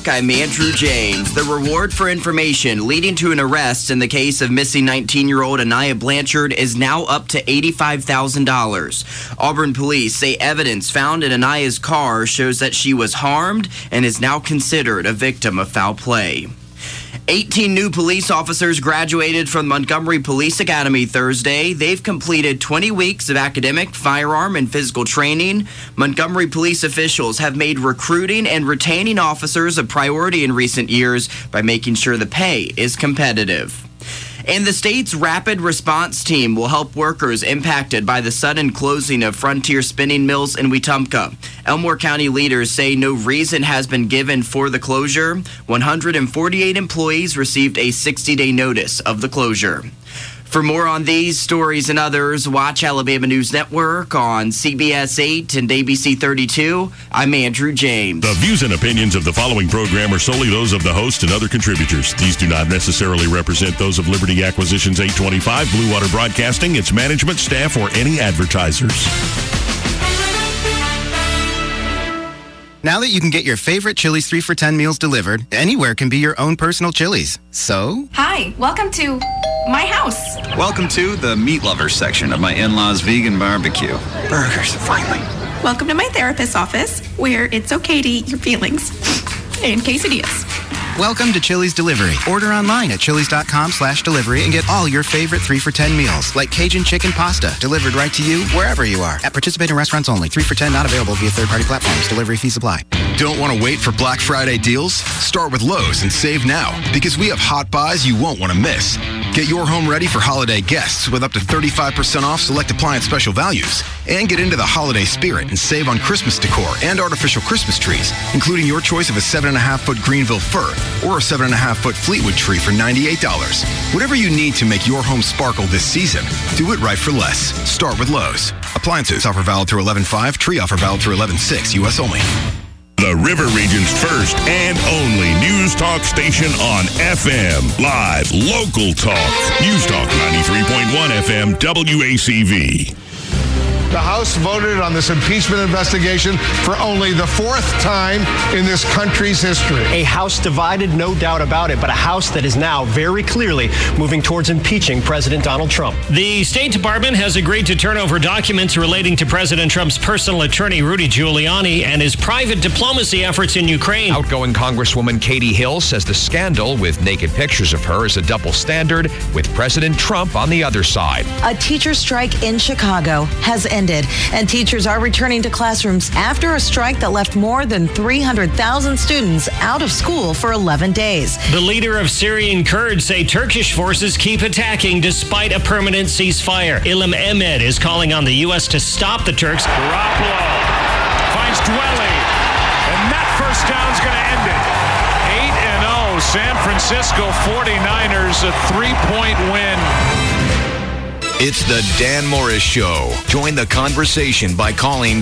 Talk. I'm Andrew James. The reward for information leading to an arrest in the case of missing 19-year-old Anaya Blanchard is now up to $85,000. Auburn police say evidence found in Anaya's car shows that she was harmed and is now considered a victim of foul play. 18 new police officers graduated from Montgomery Police Academy Thursday. They've completed 20 weeks of academic, firearm, and physical training. Montgomery police officials have made recruiting and retaining officers a priority in recent years by making sure the pay is competitive. And the state's rapid response team will help workers impacted by the sudden closing of Frontier Spinning Mills in Wetumpka. Elmore County leaders say no reason has been given for the closure. 148 employees received a 60-day notice of the closure. For more on these stories and others, watch Alabama News Network on CBS 8 and ABC 32. I'm Andrew James. The views and opinions of the following program are solely those of the host and other contributors. These do not necessarily represent those of Liberty Acquisitions 825, Blue Water Broadcasting, its management, staff, or any advertisers. Now that you can get your favorite Chili's 3 for $10 meals delivered, anywhere can be your own personal Chili's. So? Hi, welcome to my house. Welcome to the meat lovers section of my in-laws' vegan barbecue. Burgers, finally. Welcome to my therapist's office, where it's okay to eat your feelings. And quesadillas. Welcome to Chili's Delivery. Order online at chili's.com/delivery and get all your favorite 3 for $10 meals, like Cajun chicken pasta, delivered right to you wherever you are. At participating restaurants only. 3 for $10 not available via third-party platforms. Delivery fees apply. Don't want to wait for Black Friday deals? Start with Lowe's and save now, because we have hot buys you won't want to miss. Get your home ready for holiday guests with up to 35% off select appliance special values. And get into the holiday spirit and save on Christmas decor and artificial Christmas trees, including your choice of a 7.5-foot Greenville fir or a 7.5-foot Fleetwood tree for $98. Whatever you need to make your home sparkle this season, do it right for less. Start with Lowe's. Appliances offer valid through 11/5. Tree offer valid through 11/6. U.S. only. The River Region's first and only news talk station on FM. Live, local talk. News Talk 93.1 FM, WACV. The House voted on this impeachment investigation for only the 4th time in this country's history. A House divided, no doubt about it, but a House that is now very clearly moving towards impeaching President Donald Trump. The State Department has agreed to turn over documents relating to President Trump's personal attorney, Rudy Giuliani, and his private diplomacy efforts in Ukraine. Outgoing Congresswoman Katie Hill says the scandal with naked pictures of her is a double standard, with President Trump on the other side. A teacher strike in Chicago has ended, and teachers are returning to classrooms after a strike that left more than 300,000 students out of school for 11 days. The leader of Syrian Kurds say Turkish forces keep attacking despite a permanent ceasefire. Ilham Ahmed is calling on the U.S. to stop the Turks. Garoppolo finds Dwelly, and that first down's going to end it. 8-0, San Francisco 49ers, a 3-point win. It's the Dan Morris Show. Join the conversation by calling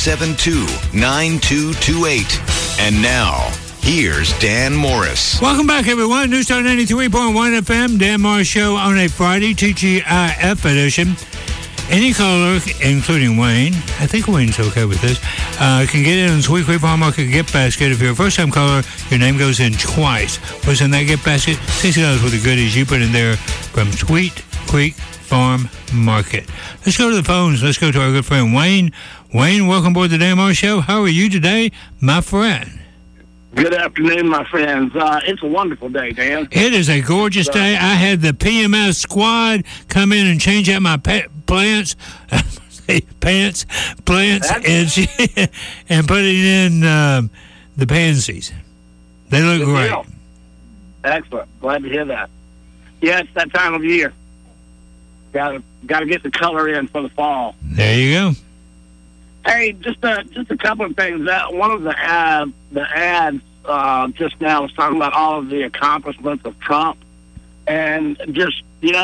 272-9228. And now, here's Dan Morris. Welcome back, everyone. News Talk 93.1 FM, Dan Morris Show on a Friday, TGIF edition. Any caller, including Wayne, I think Wayne's okay with this, can get in on Sweet Creek Farm Market gift basket. If you're a first-time caller, your name goes in twice. What's in that gift basket? $60 worth of goodies you put in there from Sweet Creek Farm Market. Let's go to the phones. Let's go to our good friend Wayne. Wayne, welcome aboard the Dan Morris Show. How are you today, my friend? Good afternoon, my friends. It's a wonderful day, Dan. It is a gorgeous day. I had the PMS squad come in and change out my plants, and putting in the pansies. They look Good great. deal. Excellent. Glad to hear that. Yeah, it's that time of year. Got to get the color in for the fall. There you go. Hey, just a couple of things. One of the ads just now was talking about all of the accomplishments of Trump, and just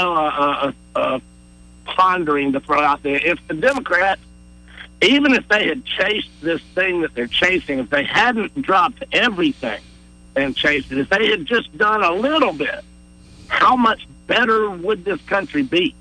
pondering to throw out there. If the Democrats, even if they had chased this thing that they're chasing, if they hadn't dropped everything and chased it, if they had just done a little bit, how much better would this country be?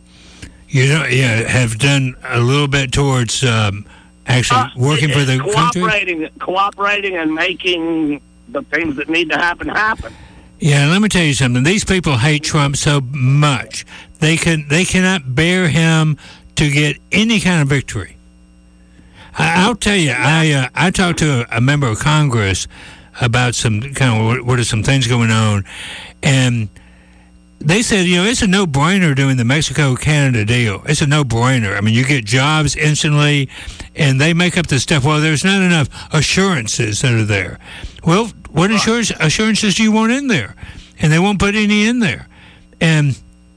Have done a little bit towards actually working for the country? Cooperating and making the things that need to happen. Yeah, let me tell you something. These people hate Trump so much they cannot bear him to get any kind of victory. I'll tell you, I talked to a member of Congress about some kind of what are some things going on, and they said, it's a no-brainer doing the Mexico-Canada deal. It's a no-brainer. I mean, you get jobs instantly, and they make up the stuff. Well, there's not enough assurances that are there. Well, what assurances do you want in there? And they won't put any in there. And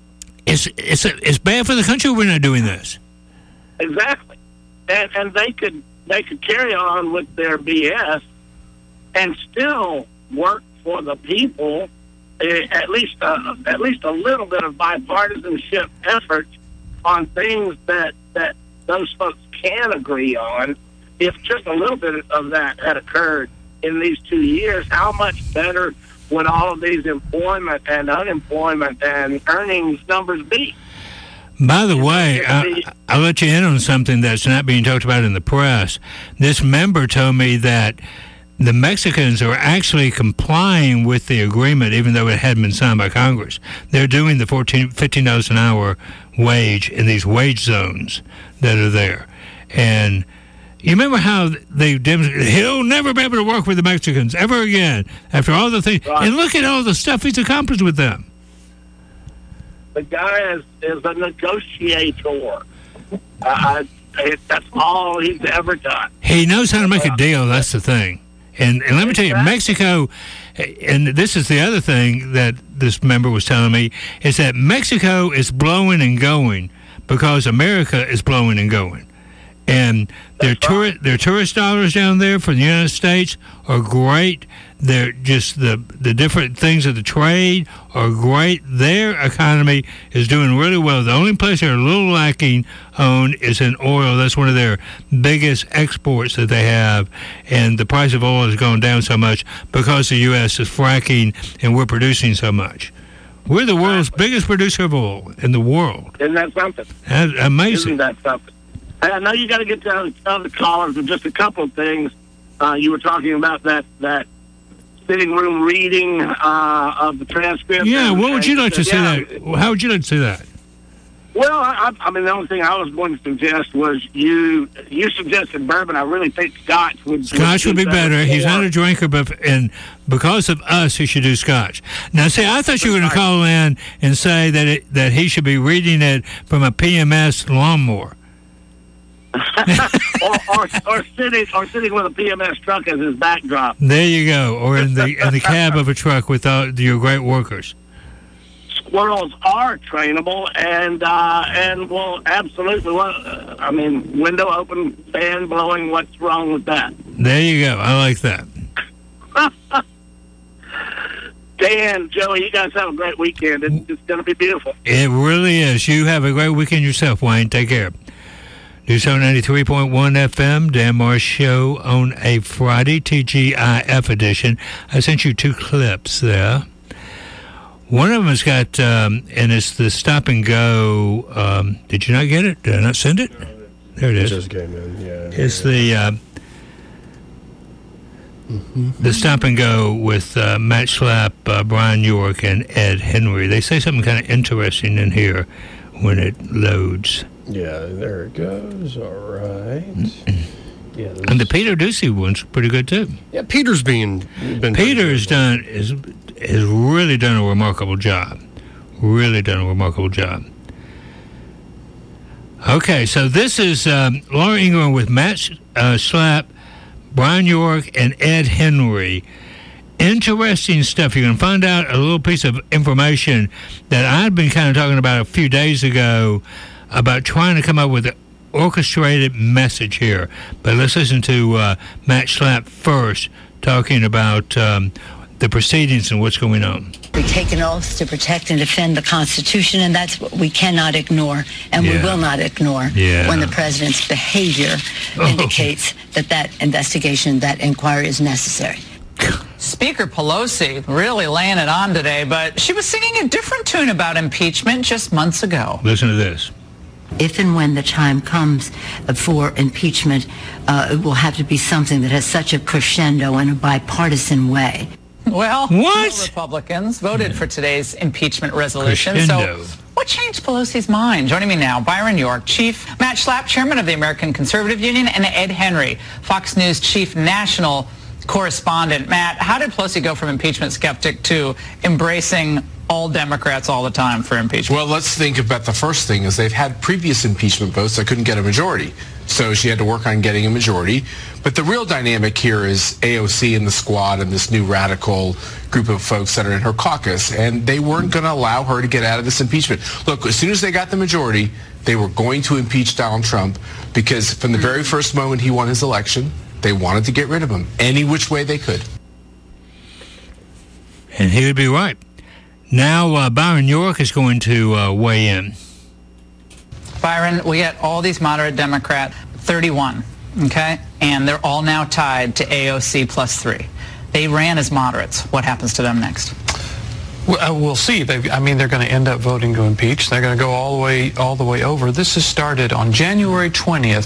it's bad for the country we're not doing this. Exactly. And they could carry on with their BS and still work for the people. At least a little bit of bipartisanship effort on things that those folks can agree on. If just a little bit of that had occurred in these 2 years, how much better would all of these employment and unemployment and earnings numbers be? By the way, I'll let you in on something that's not being talked about in the press. This member told me that the Mexicans are actually complying with the agreement, even though it hadn't been signed by Congress. They're doing the $15 an hour wage in these wage zones that are there. And you remember how they demonstrated, he'll never be able to work with the Mexicans ever again after all the things. Right. And look at all the stuff he's accomplished with them. The guy is a negotiator. That's all he's ever done. He knows how to make a deal. That's the thing. And let me tell you, Mexico, and this is the other thing that this member was telling me, is that Mexico is blowing and going because America is blowing and going. And their tourist dollars down there for the United States are great. They're just the different things of the trade are great. Their economy is doing really well. The only place they're a little lacking on is in oil. That's one of their biggest exports that they have. And the price of oil has gone down so much because the U.S. is fracking and we're producing so much. We're the world's biggest producer of oil in the world. Isn't that something? That's amazing. Isn't that something? I know you got to get down to other callers with just a couple of things. You were talking about that sitting room reading of the transcript. Yeah, what would you like to say that? How would you like to say that? Well, I mean, the only thing I was going to suggest was you suggested bourbon. I really think Scotch would be better. He's not a drinker, and because of us, he should do Scotch. Now, see, I thought you were going to call in and say that he should be reading it from a PMS lawnmower. or sitting with a PMS truck as his backdrop. There you go, or in the cab of a truck with your great workers. Squirrels are trainable, and well, absolutely. I mean, window open, fan blowing. What's wrong with that? There you go. I like that. Dan, Joey, you guys have a great weekend. It's going to be beautiful. It really is. You have a great weekend yourself, Wayne. Take care. News 93.1 FM, Dan Marsh Show on a Friday, TGIF edition. I sent you 2 clips there. One of them has got, and it's the stop and go. Did you not get it? Did I not send it? There it is. It just came in, yeah. It's the stop and go with Matt Schlapp, Brian York, and Ed Henry. They say something kind of interesting in here when it loads. Yeah, there it goes. All right. Yeah, and the Peter Ducey one's pretty good too. Yeah, Peter's been Peter's has really done a remarkable job. Really done a remarkable job. Okay, so this is Laura Ingraham with Matt Schlapp, Brian York, and Ed Henry. Interesting stuff. You're going to find out a little piece of information that I'd been kind of talking about a few days ago about trying to come up with an orchestrated message here. But let's listen to Matt Schlapp first, talking about the proceedings and what's going on. We take an oath to protect and defend the Constitution, and that's what we cannot ignore, and we will not ignore when the president's behavior indicates that investigation, that inquiry is necessary. Speaker Pelosi really laying it on today, but she was singing a different tune about impeachment just months ago. Listen to this. If and when the time comes for impeachment, it will have to be something that has such a crescendo in a bipartisan way. Well, what? Republicans voted for today's impeachment resolution. Crescendo. So what changed Pelosi's mind? Joining me now, Byron York, Chief, Matt Schlapp, Chairman of the American Conservative Union, and Ed Henry, Fox News Chief National Correspondent. Matt, how did Pelosi go from impeachment skeptic to embracing all Democrats all the time for impeachment? Well, let's think about the first thing is they've had previous impeachment votes that couldn't get a majority. So she had to work on getting a majority. But the real dynamic here is AOC and the squad and this new radical group of folks that are in her caucus. And they weren't going to allow her to get out of this impeachment. Look, as soon as they got the majority, they were going to impeach Donald Trump because from the very first moment he won his election, they wanted to get rid of him any which way they could. And he would be right. Now, Byron York is going to weigh in. Byron, we get all these moderate Democrats, 31, okay? And they're all now tied to AOC plus 3. They ran as moderates. What happens to them next? Well, we'll see. They're going to end up voting to impeach. They're going to go all the way over. This has started on January 20th,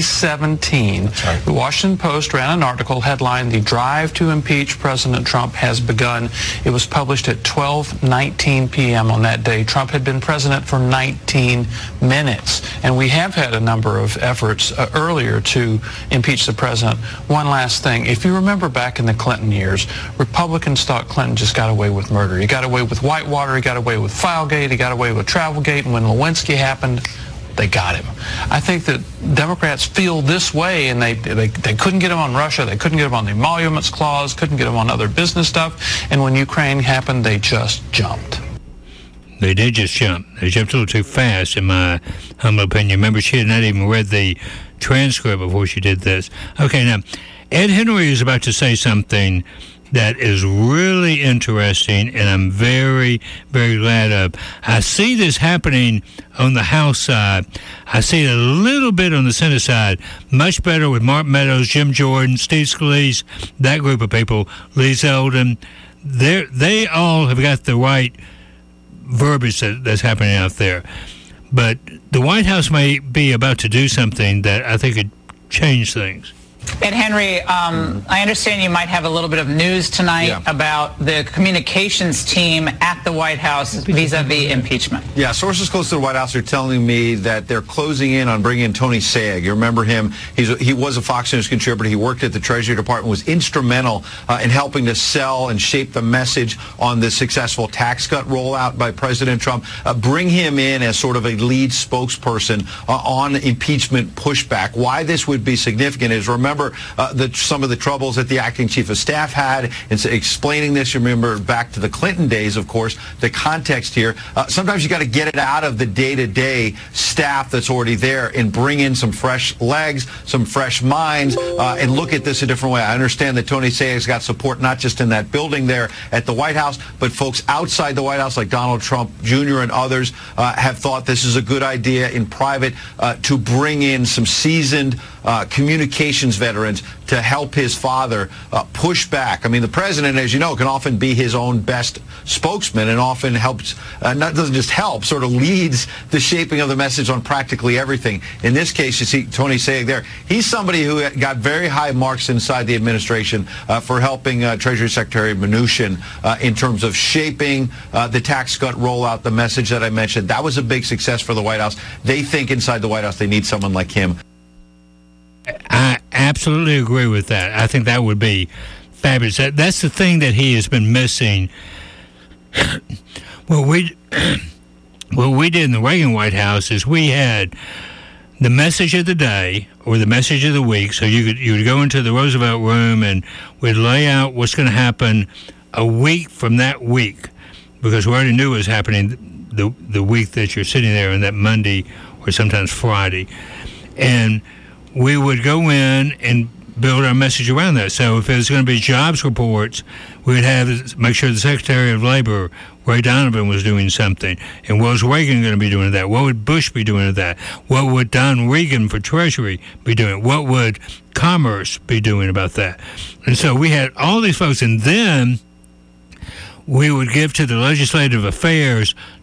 2017. That's right. The Washington Post ran an article headlined, "The Drive to Impeach President Trump Has Begun." It was published at 12:19 p.m. on that day. Trump had been president for 19 minutes. And we have had a number of efforts earlier to impeach the president. One last thing. If you remember back in the Clinton years, Republicans thought Clinton just got away with murder. He got away with Whitewater, he got away with Filegate, he got away with Travelgate, and when Lewinsky happened, they got him. I think that Democrats feel this way, and they couldn't get him on Russia, they couldn't get him on the Emoluments Clause, couldn't get him on other business stuff, and when Ukraine happened, they just jumped. They did just jump. They jumped a little too fast, in my humble opinion. Remember, she had not even read the transcript before she did this. Okay, now, Ed Henry is about to say something that is really interesting, and I'm very, very glad of. I see this happening on the House side. I see it a little bit on the Senate side. Much better with Mark Meadows, Jim Jordan, Steve Scalise, that group of people, Lee Zeldin. They all have got the right verbiage that's happening out there. But the White House may be about to do something that I think could change things. Ed Henry, I understand you might have a little bit of news tonight about the communications team at the White House vis-a-vis impeachment. Yeah, sources close to the White House are telling me that they're closing in on bringing in Tony Sayegh. You remember him. He was a Fox News contributor. He worked at the Treasury Department, was instrumental in helping to sell and shape the message on the successful tax cut rollout by President Trump. Bring him in as sort of a lead spokesperson on impeachment pushback. Why this would be significant is, remember, some of the troubles that the acting chief of staff had in explaining this. You remember back to the Clinton days, of course, the context here. Sometimes you got to get it out of the day-to-day staff that's already there and bring in some fresh legs, some fresh minds, and look at this a different way. I understand that Tony Sayegh's got support not just in that building there at the White House, but folks outside the White House like Donald Trump Jr. and others have thought this is a good idea in private to bring in some seasoned communications veterans to help his father push back. I mean, the president, as you know, can often be his own best spokesman and often helps, doesn't just help, sort of leads the shaping of the message on practically everything. In this case, you see Tony Sayegh there. He's somebody who got very high marks inside the administration for helping Treasury Secretary Mnuchin in terms of shaping the tax cut rollout, the message that I mentioned. That was a big success for the White House. They think inside the White House they need someone like him. I absolutely agree with that. I think that would be fabulous. That's the thing that he has been missing. What we did in the Reagan White House is we had the message of the day or the message of the week. So you would go into the Roosevelt room and we'd lay out what's going to happen a week from that week, because we already knew what was happening the week that you're sitting there on that Monday or sometimes Friday. And we would go in and build our message around that. So if there's going to be jobs reports, we would make sure the Secretary of Labor, Ray Donovan, was doing something. And what was Reagan going to be doing with that? What would Bush be doing with that? What would Don Regan for Treasury be doing? What would Commerce be doing about that? And so we had all these folks, and then we would give to the Legislative Affairs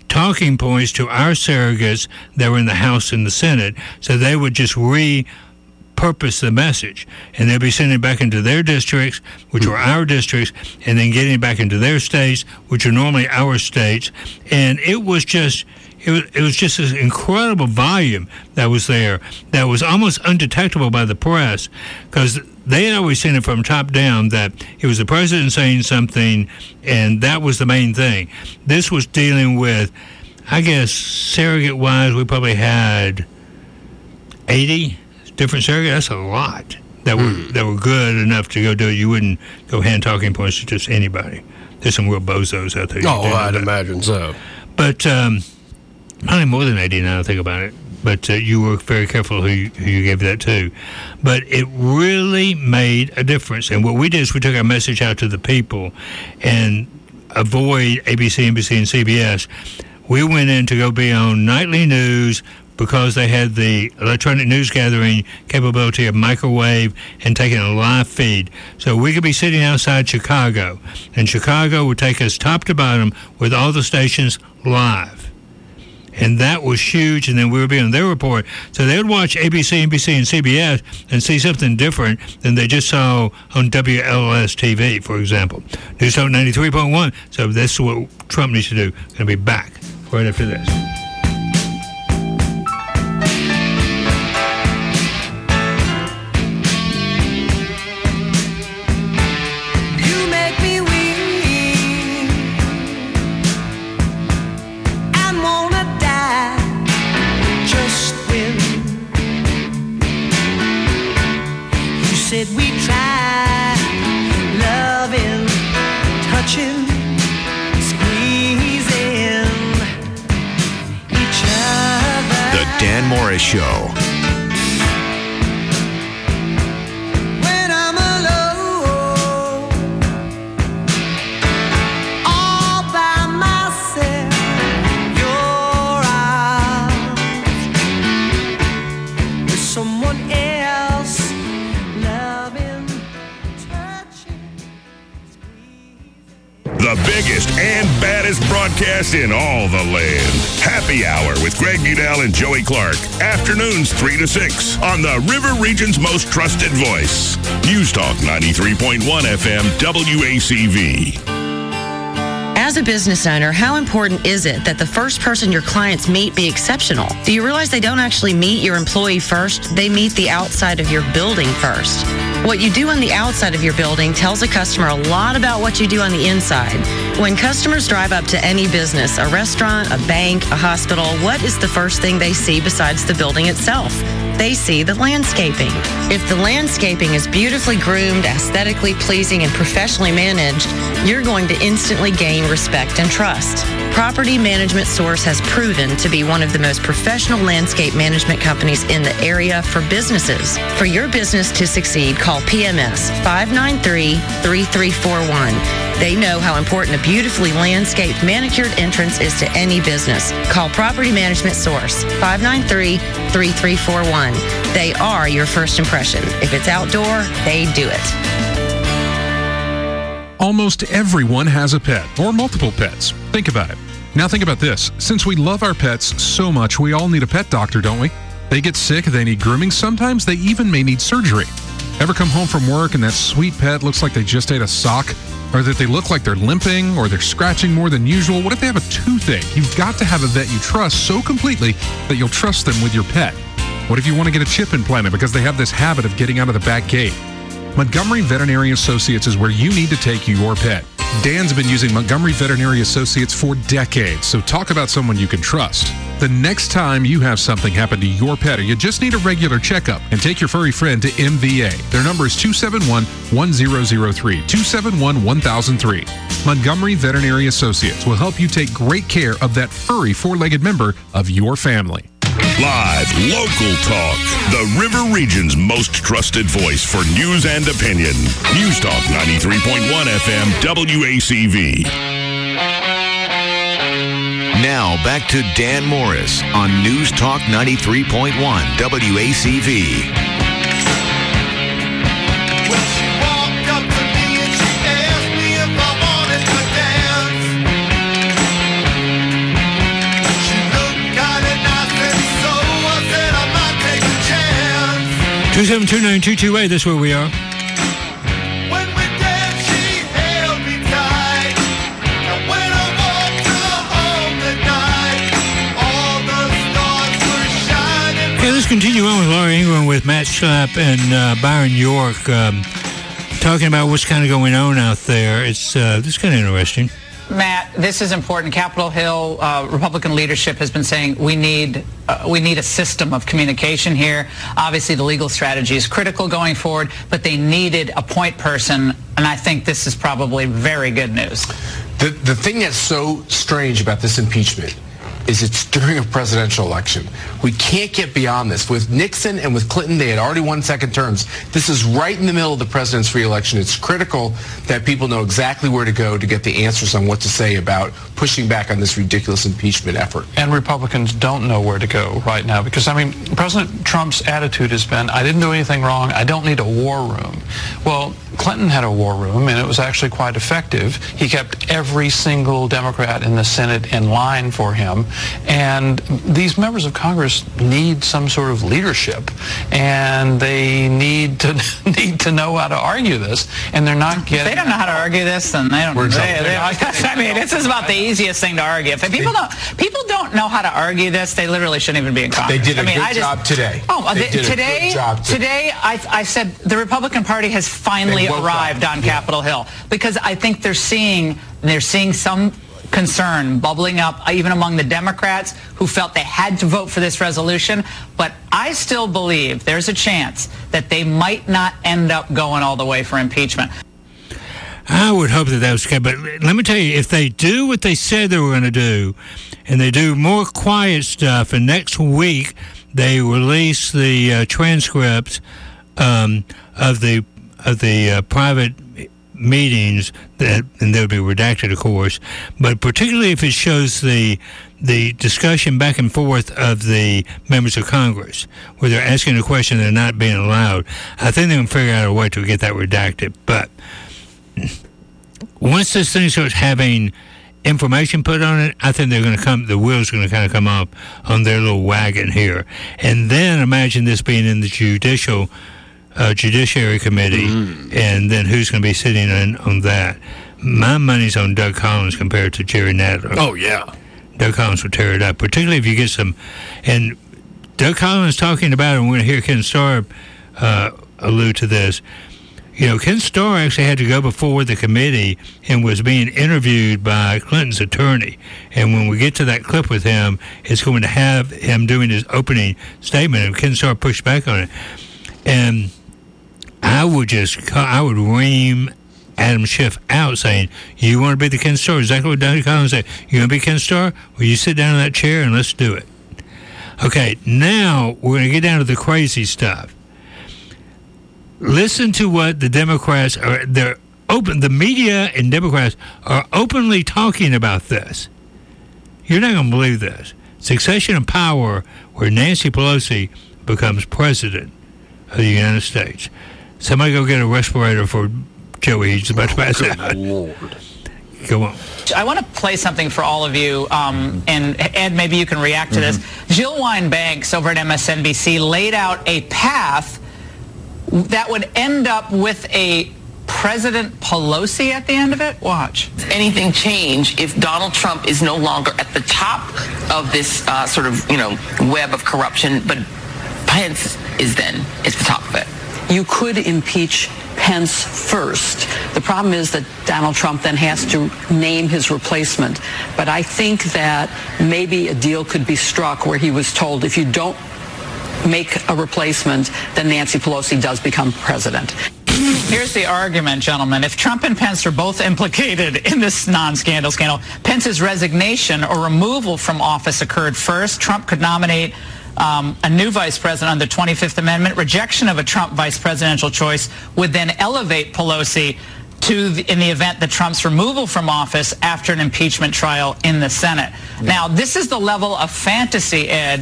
talking points to our surrogates that were in the House and the Senate, so they would just repurpose the message, and they'd be sending it back into their districts, which were our districts, and then getting it back into their states, which are normally our states. And it was just this incredible volume that was there that was almost undetectable by the press, because they had always seen it from top down that it was the president saying something, and that was the main thing. This was dealing with, I guess, surrogate-wise, we probably had 80 different surrogates. That's a lot that were good enough to go do it. You wouldn't go hand talking points to just anybody. There's some real bozos out there. Oh, I'd imagine so. But probably more than 80 now I think about it. But you were very careful who you gave that to. But it really made a difference. And what we did is we took our message out to the people and avoid ABC, NBC, and CBS. We went in to go be on nightly news because they had the electronic news gathering capability of microwave and taking a live feed. So we could be sitting outside Chicago, and Chicago would take us top to bottom with all the stations live. And that was huge, and then we would be on their report. So they would watch ABC, NBC, and CBS and see something different than they just saw on WLS TV, for example. News Talk 93.1. So that's what Trump needs to do. Going to be back right after this. Said we try loving, touching, squeezing each other. The Dan Morris Show. When I'm alone, all by myself, your eyes with someone else. The biggest and baddest broadcast in all the land. Happy Hour with Greg Udell and Joey Clark. Afternoons 3 to 6 on the River Region's most trusted voice. News Talk 93.1 FM WACV. As a business owner, how important is it that the first person your clients meet be exceptional? Do you realize they don't actually meet your employee first? They meet the outside of your building first. What you do on the outside of your building tells a customer a lot about what you do on the inside. When customers drive up to any business, a restaurant, a bank, a hospital, what is the first thing they see besides the building itself? They see the landscaping. If the landscaping is beautifully groomed, aesthetically pleasing, and professionally managed, you're going to instantly gain respect and trust. Property Management Source has proven to be one of the most professional landscape management companies in the area for businesses. For your business to succeed, call PMS 593-3341. They know how important a beautifully landscaped, manicured entrance is to any business. Call Property Management Source 593-3341. They are your first impression. If it's outdoor, they do it. Almost everyone has a pet or multiple pets. Think about it. Now think about this. Since we love our pets so much, we all need a pet doctor, don't we? They get sick, they need grooming, sometimes they even may need surgery. Ever come home from work and that sweet pet looks like they just ate a sock? Or that they look like they're limping or they're scratching more than usual? What if they have a toothache? You've got to have a vet you trust so completely that you'll trust them with your pet. What if you want to get a chip implanted because they have this habit of getting out of the back gate? Montgomery Veterinary Associates is where you need to take your pet. Dan's been using Montgomery Veterinary Associates for decades, so talk about someone you can trust. The next time you have something happen to your pet or you just need a regular checkup, and take your furry friend to MVA. Their number is 271-1003, 271-1003. Montgomery Veterinary Associates will help you take great care of that furry four-legged member of your family. Live, local talk. The River Region's most trusted voice for news and opinion. News Talk 93.1 FM WACV. Now back to Dan Morris on News Talk 93.1 WACV. 2729228, that's where we are. Okay, let's continue on with Laura Ingraham with Matt Schlapp and Byron York talking about what's kind of going on out there. It's kind of interesting. Matt, this is important. Capitol Hill Republican leadership has been saying we need a system of communication here. Obviously, the legal strategy is critical going forward, but they needed a point person, and I think this is probably very good news. The thing that's so strange about this impeachment is it's during a presidential election. We can't get beyond this. With Nixon and with Clinton, they had already won second terms. This is right in the middle of the president's re-election. It's critical that people know exactly where to go to get the answers on what to say about pushing back on this ridiculous impeachment effort. And Republicans don't know where to go right now because, I mean, President Trump's attitude has been, I didn't do anything wrong. I don't need a war room. Well, Clinton had a war room, and it was actually quite effective. He kept every single Democrat in the Senate in line for him. And these members of Congress need some sort of leadership, and they need to know how to argue this, and they're not getting. If they don't know how to argue this, then they don't. I mean, this is about the easiest thing to argue. If people don't know how to argue this, they literally shouldn't even be in Congress. They did a good job today. Oh, today I said the Republican Party has finally arrived on Capitol Hill because I think they're seeing some concern bubbling up even among the Democrats who felt they had to vote for this resolution. But I still believe there's a chance that they might not end up going all the way for impeachment. I would hope that was okay. But let me tell you, if they do what they said they were going to do, and they do more quiet stuff, and next week they release the transcripts of the private meetings, and they'll be redacted, of course, but particularly if it shows the discussion back and forth of the members of Congress, where they're asking a question and they're not being allowed, I think they can figure out a way to get that redacted. But once this thing starts having information put on it, I think the wheels are going to kind of come up on their little wagon here. And then imagine this being in the Judiciary Committee, and then who's going to be sitting on that? My money's on Doug Collins compared to Jerry Nadler. Oh, yeah. Doug Collins will tear it up, particularly if you get some. And Doug Collins talking about it, and we're going to hear Ken Starr allude to this. You know, Ken Starr actually had to go before the committee and was being interviewed by Clinton's attorney. And when we get to that clip with him, it's going to have him doing his opening statement, and Ken Starr pushed back on it. And I would ream Adam Schiff out saying, you want to be the Ken Starr? Exactly what Doug Collins said. You want to be Ken Starr? Well, you sit down in that chair and let's do it. Okay, now we're going to get down to the crazy stuff. Listen to what the Democrats are, the media and Democrats are openly talking about this. You're not going to believe this. Succession of power where Nancy Pelosi becomes president of the United States. Somebody go get a respirator for Joey. He's about to pass out. Lord. Go on. I want to play something for all of you, and Ed, maybe you can react to this. Jill Wine-Banks over at MSNBC laid out a path that would end up with a President Pelosi at the end of it? Watch. Anything change if Donald Trump is no longer at the top of this sort of, web of corruption, but Pence is the top of it? You could impeach Pence first. The problem is that Donald Trump then has to name his replacement. But I think that maybe a deal could be struck where he was told, if you don't make a replacement, then Nancy Pelosi does become president. Here's the argument, gentlemen. If Trump and Pence are both implicated in this non-scandal scandal, Pence's resignation or removal from office occurred first. Trump could nominate a new vice president under the 25th Amendment. Rejection of a Trump vice presidential choice would then elevate Pelosi in the event that Trump's removal from office after an impeachment trial in the Senate. Yeah. Now, this is the level of fantasy, Ed,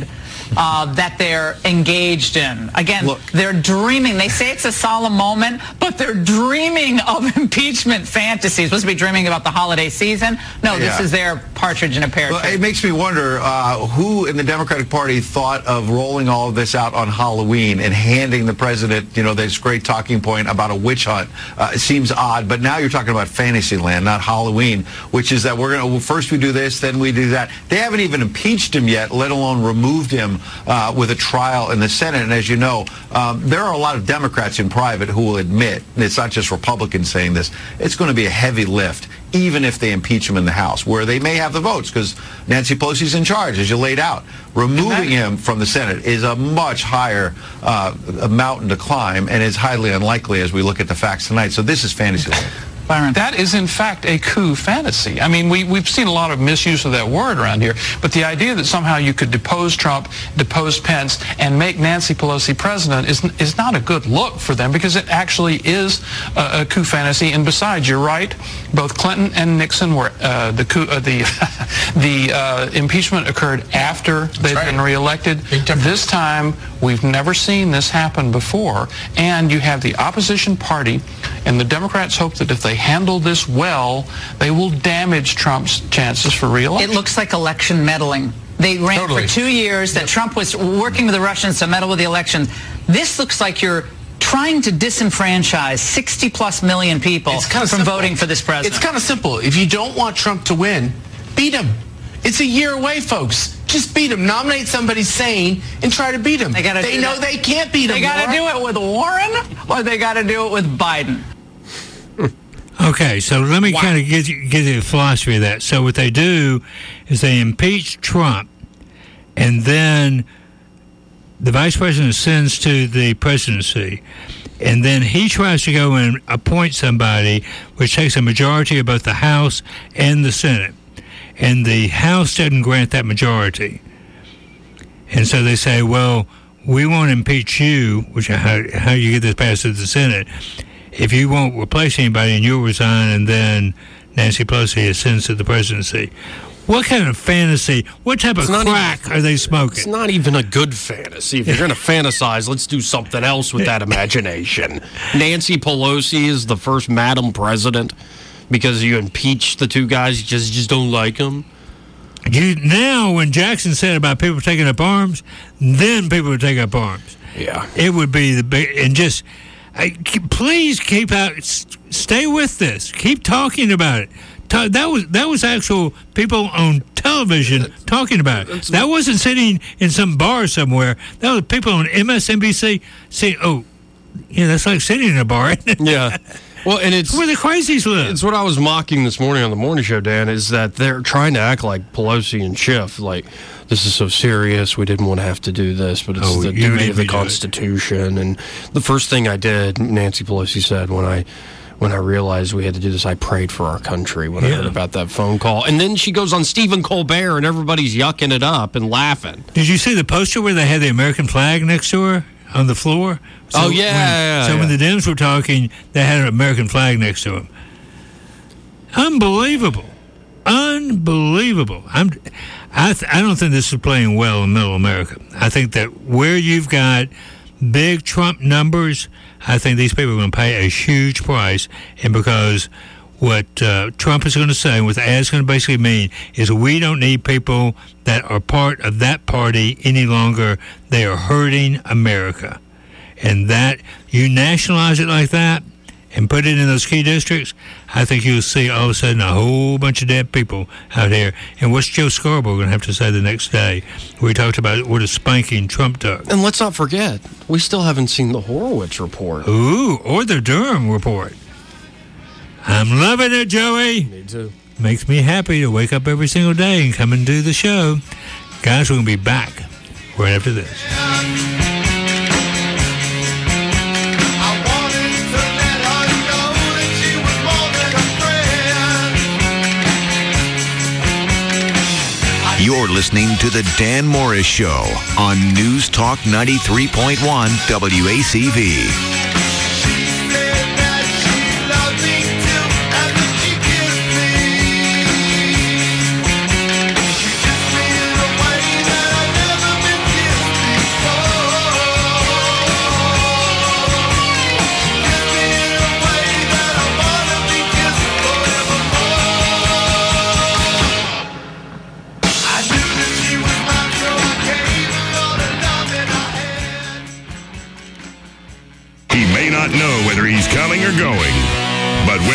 that they're engaged in. Again, they're dreaming. They say it's a solemn moment, but they're dreaming of impeachment fantasies. Supposed to be dreaming about the holiday season. No, this is their partridge in a pear tree. Well, it makes me wonder who in the Democratic Party thought of rolling all of this out on Halloween and handing the president, this great talking point about a witch hunt. It seems odd, but now you're talking about Fantasyland, not Halloween, which is that first we do this, then we do that. They haven't even impeached him yet, let alone removed him with a trial in the Senate. And as you know, there are a lot of Democrats in private who will admit, and it's not just Republicans saying this, it's going to be a heavy lift, even if they impeach him in the House, where they may have the votes because Nancy Pelosi's in charge, as you laid out. Removing him from the Senate is a much higher mountain to climb, and is highly unlikely as we look at the facts tonight. So this is Fantasyland. Byron. That is, in fact, a coup fantasy. I mean, we've seen a lot of misuse of that word around here, but the idea that somehow you could depose Trump, depose Pence, and make Nancy Pelosi president is not a good look for them, because it actually is a coup fantasy. And besides, you're right, both Clinton and Nixon were the impeachment occurred after they'd been reelected. This time, we've never seen this happen before, and you have the opposition party, and the Democrats hope that if they handle this well, they will damage Trump's chances for re-election. It looks like election meddling. They ran for 2 years, that Trump was working with the Russians to meddle with the elections. This looks like you're trying to disenfranchise 60-plus million people from voting for this president. It's kind of simple. If you don't want Trump to win, beat him. It's a year away, folks. Just beat him. Nominate somebody sane and try to beat him. They know they can't beat him. They got to do it with Warren, or they got to do it with Biden. Okay, so let me kind of give you the philosophy of that. So what they do is they impeach Trump, and then the vice president ascends to the presidency, and then he tries to go and appoint somebody, which takes a majority of both the House and the Senate. And the House doesn't grant that majority. And so they say, well, we won't impeach you, which how you get this passed through the Senate, if you won't replace anybody and you'll resign, and then Nancy Pelosi ascends to the presidency. What kind of fantasy, what type of crack are they smoking? It's not even a good fantasy. If you're going to fantasize, let's do something else with that imagination. Nancy Pelosi is the first Madam President because you impeach the two guys, you just don't like them. Now, when Jackson said about people taking up arms, then people would take up arms. Yeah. It would be the big, and just... please keep out. Stay with this. Keep talking about it. That was actual people on television talking about it. That wasn't sitting in some bar somewhere. That was people on MSNBC saying, "Oh, yeah, that's like sitting in a bar." Yeah. Well, and it's where the crazies live. It's what I was mocking this morning on the morning show, Dan, is that they're trying to act like Pelosi and Schiff, like, this is so serious, we didn't want to have to do this, but it's the duty of the Constitution. And the first thing I did, Nancy Pelosi said when I realized we had to do this, I prayed for our country when I heard about that phone call. And then she goes on Stephen Colbert, and everybody's yucking it up and laughing. Did you see the poster where they had the American flag next to her on the floor? So when the Dems were talking, they had an American flag next to them. Unbelievable. I don't think this is playing well in middle America. I think that where you've got big Trump numbers, I think these people are going to pay a huge price. And because what Trump is going to say, what the ad is going to basically mean, is we don't need people that are part of that party any longer. They are hurting America. And that, you nationalize it like that and put it in those key districts, I think you'll see all of a sudden a whole bunch of dead people out here. And what's Joe Scarborough going to have to say the next day? We talked about what a spanking Trump took. And let's not forget, we still haven't seen the Horowitz report. Ooh, or the Durham report. I'm loving it, Joey. Me too. Makes me happy to wake up every single day and come and do the show. Guys, we're going to be back right after this. You're listening to The Dan Morris Show on News Talk 93.1 WACV.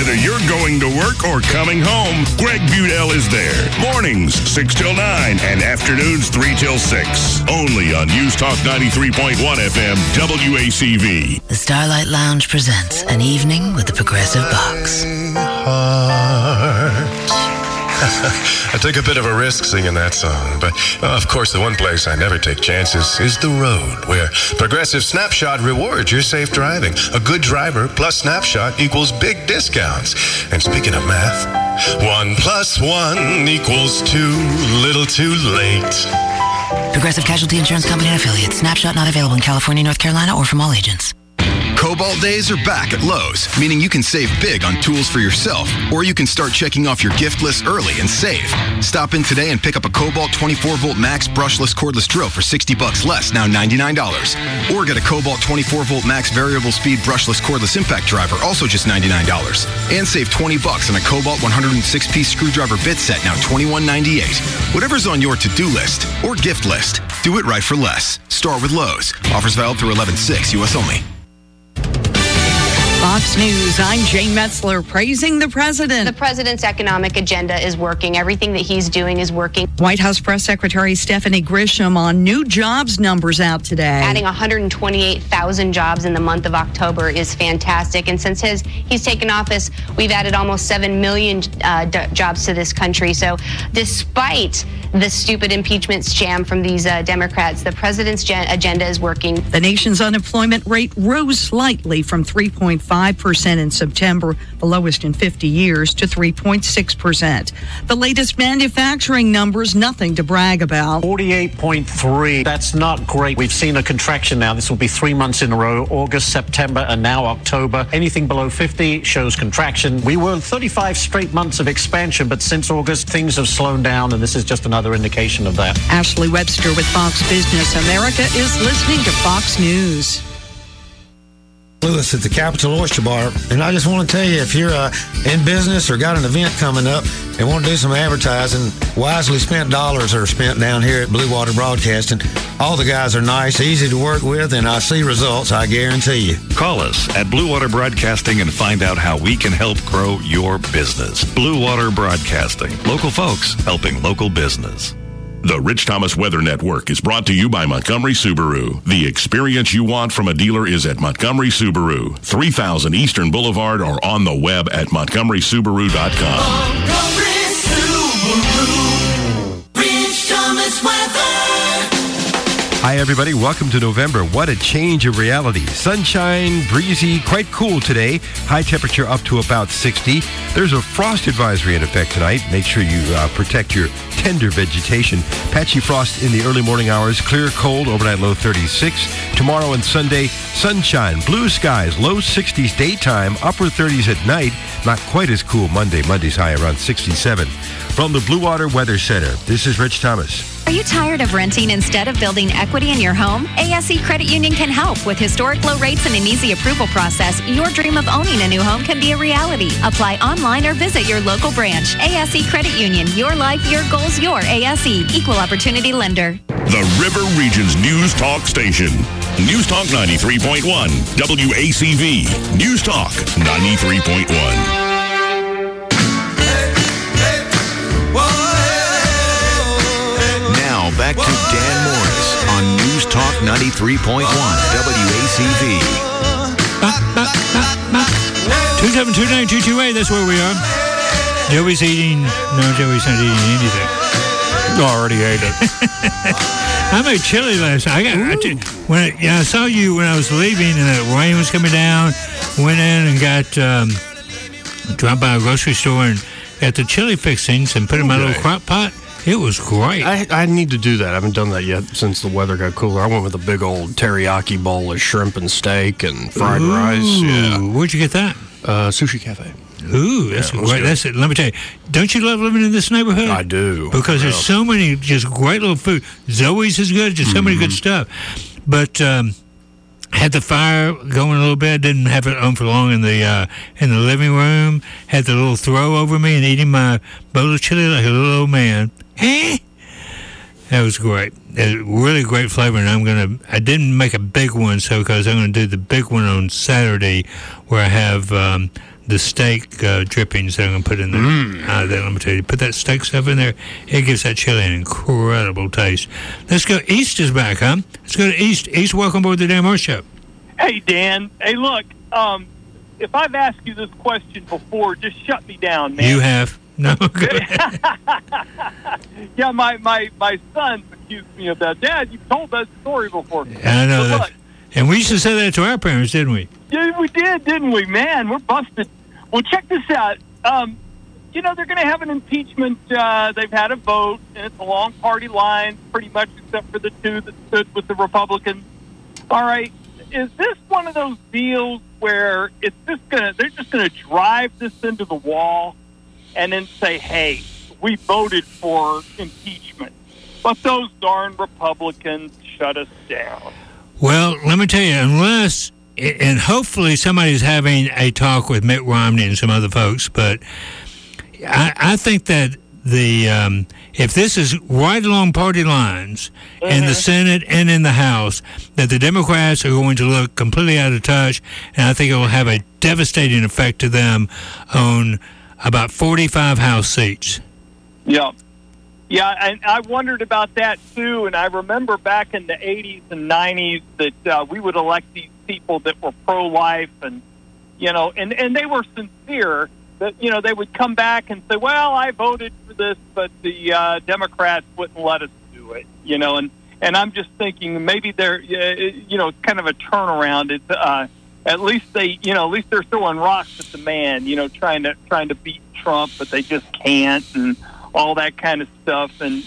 Whether you're going to work or coming home, Greg Budell is there. Mornings, 6 till 9, and afternoons, 3 till 6. Only on News Talk 93.1 FM, WACV. The Starlight Lounge presents An Evening with the Progressive Box. I took a bit of a risk singing that song, but of course the one place I never take chances is the road, where Progressive Snapshot rewards your safe driving. A good driver plus Snapshot equals big discounts. And speaking of math, 1 + 1 = 2, little too late. Progressive Casualty Insurance Company and Affiliates. Snapshot not available in California, North Carolina, or from all agents. Cobalt days are back at Lowe's, meaning you can save big on tools for yourself, or you can start checking off your gift list early and save. Stop in today and pick up a Cobalt 24-volt Max brushless cordless drill for $60 less, now $99. Or get a Cobalt 24-volt Max variable speed brushless cordless impact driver, also just $99. And save $20 on a Cobalt 106-piece screwdriver bit set, now $21.98. Whatever's on your to-do list or gift list, do it right for less. Start with Lowe's. Offers valid through 11/6, U.S. only. Fox News, I'm Jane Metzler, praising the president. The president's economic agenda is working. Everything that he's doing is working. White House Press Secretary Stephanie Grisham on new jobs numbers out today. Adding 128,000 jobs in the month of October is fantastic. And since he's taken office, we've added almost 7 million jobs to this country. So despite the stupid impeachment sham from these Democrats, the president's agenda is working. The nation's unemployment rate rose slightly from 3.5% in September, the lowest in 50 years, to 3.6%. The latest manufacturing numbers, nothing to brag about. 48.3. That's not great. We've seen a contraction now. This will be 3 months in a row, August, September, and now October. Anything below 50 shows contraction. We were 35 straight months of expansion, but since August, things have slowed down, and this is just another indication of that. Ashley Webster with Fox Business America is listening to Fox News. Lewis at the Capital Oyster Bar, and I just want to tell you, if you're in business or got an event coming up and want to do some advertising, wisely spent dollars are spent down here at Blue Water Broadcasting. All the guys are nice, easy to work with, and I see results, I guarantee you. Call us at Blue Water Broadcasting and find out how we can help grow your business. Blue Water Broadcasting. Local folks helping local business. The Rich Thomas Weather Network is brought to you by Montgomery Subaru. The experience you want from a dealer is at Montgomery Subaru, 3000 Eastern Boulevard, or on the web at montgomerysubaru.com. Montgomery Subaru, Rich Thomas Weather. Hi, everybody. Welcome to November. What a change of reality. Sunshine, breezy, quite cool today. High temperature up to about 60. There's a frost advisory in effect tonight. Make sure you protect your tender vegetation. Patchy frost in the early morning hours. Clear, cold, overnight low 36. Tomorrow and Sunday, sunshine, blue skies, low 60s daytime, upper 30s at night. Not quite as cool Monday. Monday's high around 67. From the Blue Water Weather Center, this is Rich Thomas. Are you tired of renting instead of building equity in your home? ASE Credit Union can help. With historic low rates and an easy approval process, your dream of owning a new home can be a reality. Apply online or visit your local branch. ASE Credit Union. Your life, your goals, your ASE. Equal Opportunity Lender. The River Region's News Talk Station. News Talk 93.1. WACV. News Talk 93.1. Back to Dan Morris on News Talk 93.1 WACV. 2729228, that's where we are. Joey's eating. No, Joey's not eating anything. Already ate it. I made chili last night. I saw you when I was leaving and the rain was coming down. Went in and got dropped by a grocery store and got the chili fixings and put them in a little crock pot. It was great. I need to do that. I haven't done that yet since the weather got cooler. I went with a big old teriyaki bowl of shrimp and steak and fried rice. Yeah. Where'd you get that? Sushi Cafe. Ooh, that's great. That's it. Let me tell you, don't you love living in this neighborhood? I do. Because there's so many just great little food. Zoe's is good. Just so many good stuff. But had the fire going a little bit. Didn't have it on for long in the living room. Had the little throw over me and eating my bowl of chili like a little old man. That was great. Really great flavor, and I didn't make a big one, because I'm gonna do the big one on Saturday, where I have the steak drippings that I'm going to put in there. Let me tell you, put that steak stuff in there. It gives that chili an incredible taste. Let's go. East is back, huh? Let's go to East. East, welcome aboard the Dan Moore Show. Hey, Dan. Hey, look, if I've asked you this question before, just shut me down, man. You have. No. Yeah, my sons accused me of that. Dad, you've told that story before. I know that. And we used to say that to our parents, didn't we? Yeah, we did, didn't we? Man, we're busted. Well, check this out. They're going to have an impeachment. They've had a vote, and it's along party lines, pretty much except for the two that stood with the Republicans. All right. Is this one of those deals where they're just going to drive this into the wall and then say, hey, we voted for impeachment, but those darn Republicans shut us down? Well, let me tell you, unless, and hopefully somebody's having a talk with Mitt Romney and some other folks, but I think that if this is right along party lines in the Senate and in the House, that the Democrats are going to look completely out of touch, and I think it will have a devastating effect to them on about 45 House seats. Yeah. Yeah, and I wondered about that, too, and I remember back in the 80s and 90s that we would elect these people that were pro-life, and they were sincere, that, they would come back and say, well, I voted for this, but the Democrats wouldn't let us do it, and I'm just thinking maybe they're, it's kind of a turnaround. It's, at least they're throwing rocks at the man, trying to beat Trump, but they just can't, and all that kind of stuff, and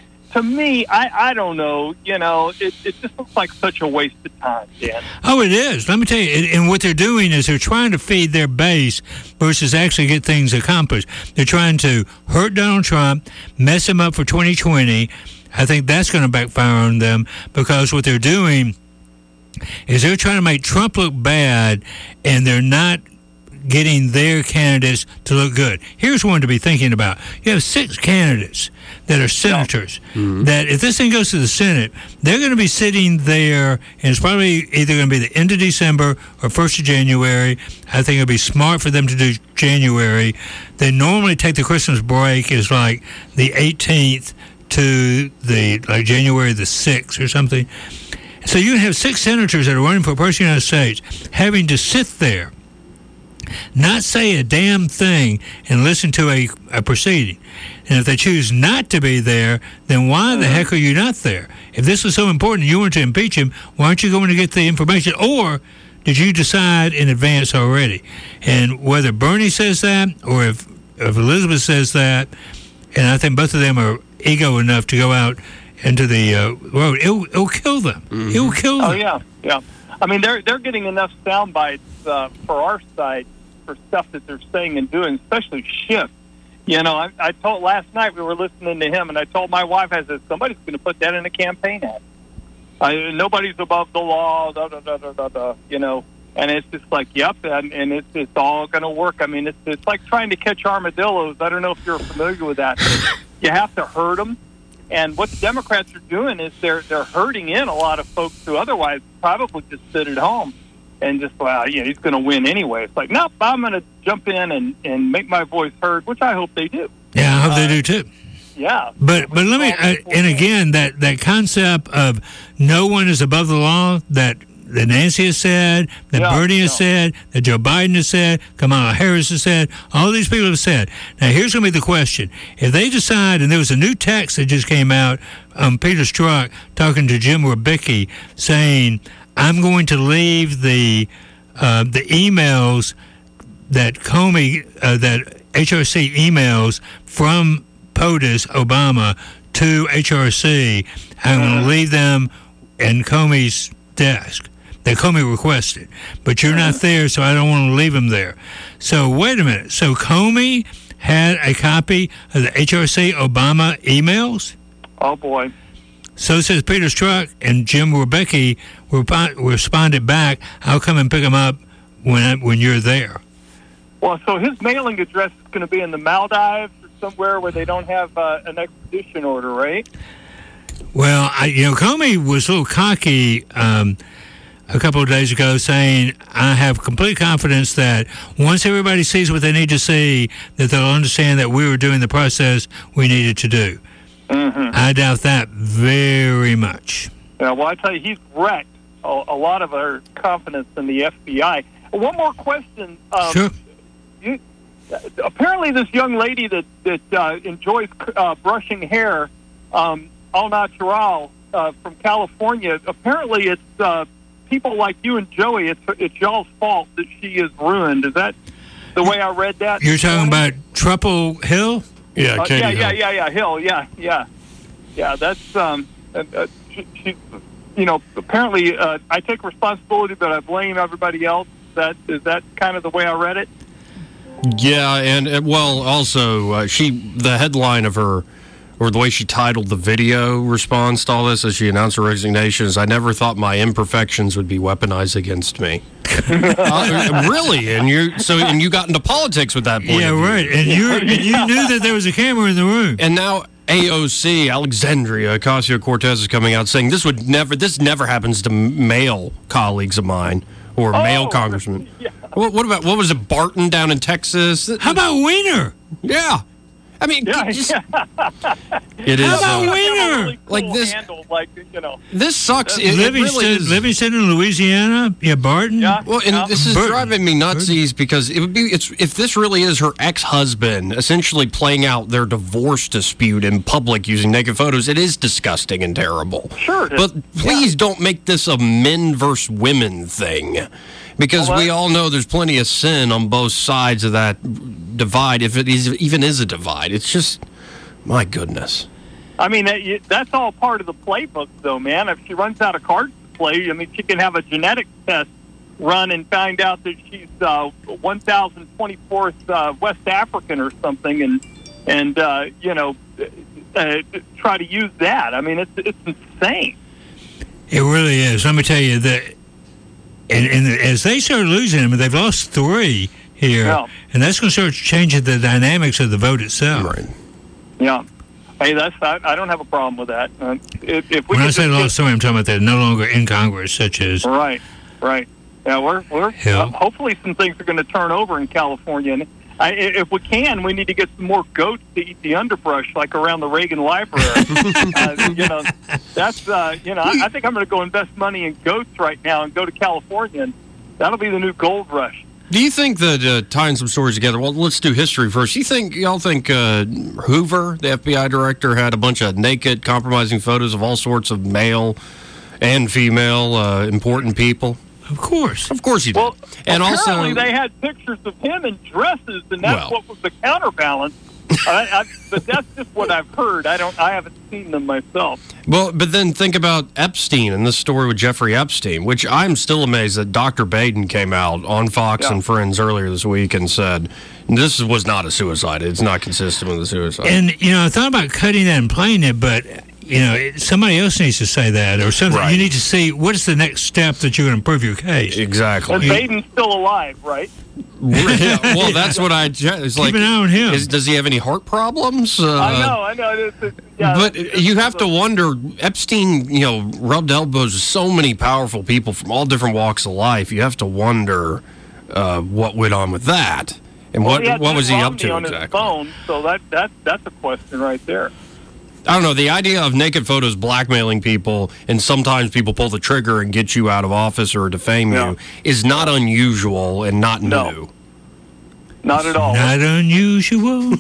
I don't know, it just looks like such a waste of time, Dan. Oh, it is. Let me tell you, and what they're doing is they're trying to feed their base versus actually get things accomplished. They're trying to hurt Donald Trump, mess him up for 2020. I think that's going to backfire on them, because what they're doing is they're trying to make Trump look bad, and they're not getting their candidates to look good. Here's one to be thinking about. You have 6 candidates that are senators that if this thing goes to the Senate, they're going to be sitting there, and it's probably either going to be the end of December or 1st of January. I think it would be smart for them to do January. They normally take the Christmas break as like the 18th to the January the 6th or something. So you have 6 senators that are running for President of the United States having to sit there, not say a damn thing, and listen to a proceeding. And if they choose not to be there, then why the heck are you not there? If this is so important and you want to impeach him, why aren't you going to get the information? Or did you decide in advance already? And whether Bernie says that or if Elizabeth says that, and I think both of them are ego enough to go out into the road, it'll kill them. It will kill them. Oh, yeah. I mean, they're getting enough sound bites for our side for stuff that they're saying and doing, especially Schiff. I told last night we were listening to him, and I told my wife, I said, somebody's going to put that in a campaign ad. Nobody's above the law, and it's just like, yep, and it's all going to work. I mean, it's like trying to catch armadillos. I don't know if you're familiar with that. You have to herd them. And what the Democrats are doing is they're herding in a lot of folks who otherwise probably just sit at home and just, he's going to win anyway. It's like, nope, I'm going to jump in and make my voice heard, which I hope they do. Yeah, I hope they do too. Yeah. But let me, and again, that concept of no one is above the law, that Nancy has said, that Bernie has said, that Joe Biden has said, Kamala Harris has said, all these people have said. Now, here's going to be the question. If they decide, and there was a new text that just came out on Peter Strzok talking to Jim Rubicki saying, I'm going to leave the emails that Comey, that HRC emails from POTUS, Obama, to HRC. I'm going to leave them in Comey's desk that Comey requested. But you're not there, so I don't want to leave them there. So wait a minute. So Comey had a copy of the HRC Obama emails? Oh, boy. So says Peter Strzok, and Jim Rubicki responded back, I'll come and pick them up when you're there. Well, so his mailing address is going to be in the Maldives or somewhere where they don't have an extradition order, right? Well, Comey was a little cocky a couple of days ago saying, I have complete confidence that once everybody sees what they need to see, that they'll understand that we were doing the process we needed to do. Mm-hmm. I doubt that very much. Yeah, well, I tell you, he's wrecked a lot of our confidence in the FBI. One more question. Sure. Apparently, this young lady that enjoys brushing hair, au natural, from California, apparently it's people like you and Joey. It's y'all's fault that she is ruined. Is that the way I read that? You're talking about Truppel Hill? Yeah, Katie Hill. Hill. Yeah. That's she. Apparently, I take responsibility, but I blame everybody else. Is that kind of the way I read it? Yeah, and also the headline of her, or the way she titled the video response to all this as she announced her resignation is, "I never thought my imperfections would be weaponized against me." Really? And you got into politics with that point. Yeah, right. And you knew that there was a camera in the room. And now AOC, Alexandria Ocasio-Cortez, is coming out saying this never happens to male colleagues of mine or male congressmen. Yeah. What was it, Barton down in Texas? How about Wiener? Yeah. I mean, yeah. it is. How about Wiener? Really cool like this. Handle, this sucks. Livingston in Louisiana. Yeah, Barton. Yeah. Well, and this is driving me nutsies because if this really is her ex-husband essentially playing out their divorce dispute in public using naked photos, it is disgusting and terrible. Sure. But please don't make this a men versus women thing. Because we all know there's plenty of sin on both sides of that divide, if it even is a divide. It's just, my goodness. I mean, that's all part of the playbook, though, man. If she runs out of cards to play, I mean, she can have a genetic test run and find out that she's 1,024th West African or something, and try to use that. I mean, it's insane. It really is. Let me tell you that. And as they start losing them, they've lost 3 here, and that's going to start changing the dynamics of the vote itself. Right. Yeah. Hey, I don't have a problem with that. If we when I say lost 3, I'm talking about they're no longer in Congress, such as right. Yeah, we're hopefully some things are going to turn over in California. And if we can, we need to get some more goats to eat the underbrush, like around the Reagan Library. That's I think I'm going to go invest money in goats right now and go to California, and that'll be the new gold rush. Do you think that tying some stories together? Well, let's do history first. Y'all think Hoover, the FBI director, had a bunch of naked, compromising photos of all sorts of male and female important people? Of course he did. Well, and apparently also they had pictures of him in dresses, and that's what was the counterbalance. But that's just what I've heard. I haven't seen them myself. Well, but then think about Epstein and this story with Jeffrey Epstein, which I'm still amazed that Dr. Baden came out on Fox and Friends earlier this week and said this was not a suicide. It's not consistent with a suicide. And I thought about cutting that and playing it, but somebody else needs to say that or something. Right. You need to see what is the next step that you're going to improve your case. Exactly. And Baden's still alive, right? Yeah, well, that's what it's like. Keep an eye on him. Does he have any heart problems? I know. But you have to wonder, Epstein, rubbed elbows with so many powerful people from all different walks of life. You have to wonder what went on with that. And what was he up to on exactly? His phone, so that's a question right there. I don't know. The idea of naked photos blackmailing people, and sometimes people pull the trigger and get you out of office or defame you, is not unusual and not new. Not at all. Not unusual.